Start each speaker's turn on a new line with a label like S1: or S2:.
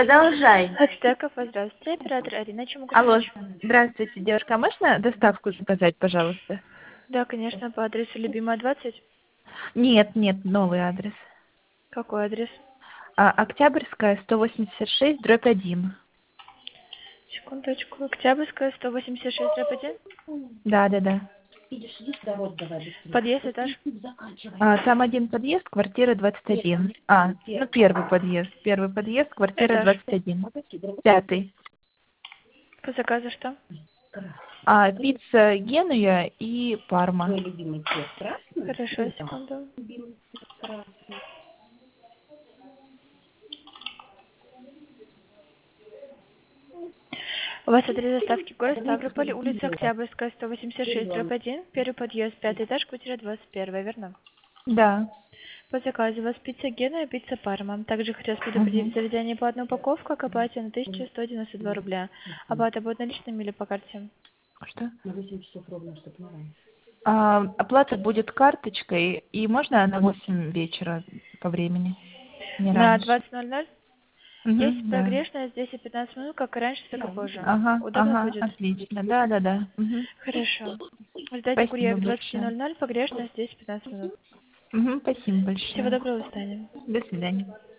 S1: Продолжай.
S2: Ацтеков, здравствуйте, оператор Арина, чем могу
S1: Алло,
S2: помочь?
S1: здравствуйте, девушка. А можно доставку заказать, пожалуйста?
S2: Да, конечно, по адресу Любимая 20.
S1: Нет, новый адрес.
S2: Какой адрес?
S1: Октябрьская, 186/1.
S2: Секундочку. Октябрьская, 186/1.
S1: Да.
S2: Подъезд, этаж.
S1: Там один подъезд, квартира 21. Первый подъезд, квартира
S2: Этаж.
S1: 21. Пятый.
S2: По заказу что?
S1: Пицца Генуя и Парма.
S2: Хорошо, секунду. У вас адрес доставки город Ставрополь, улица Октябрьская, 186/1, первый подъезд, пятый этаж, квартира 21, верно?
S1: Да.
S2: По заказу у вас пицца Гена и пицца Парма. Также хотелось предупредить,
S1: Мгм.
S2: в заведении по одной упаковке к оплате на 1192 рубля. Оплата будет наличными или по карте?
S1: Что? Оплата будет карточкой, и можно на 8 вечера по времени, не
S2: На
S1: раньше.
S2: 20:00? Есть
S1: Да.
S2: прогрешность 10-15 минут, как и раньше, так и позже. Удобно
S1: Ага,
S2: будет?
S1: отлично. Да.
S2: Хорошо. Ждайте
S1: Спасибо
S2: курьер к
S1: большое.
S2: 20:00, погрешность 10-15 минут.
S1: Спасибо
S2: Всего
S1: большое.
S2: доброго, до свидания.
S1: До свидания.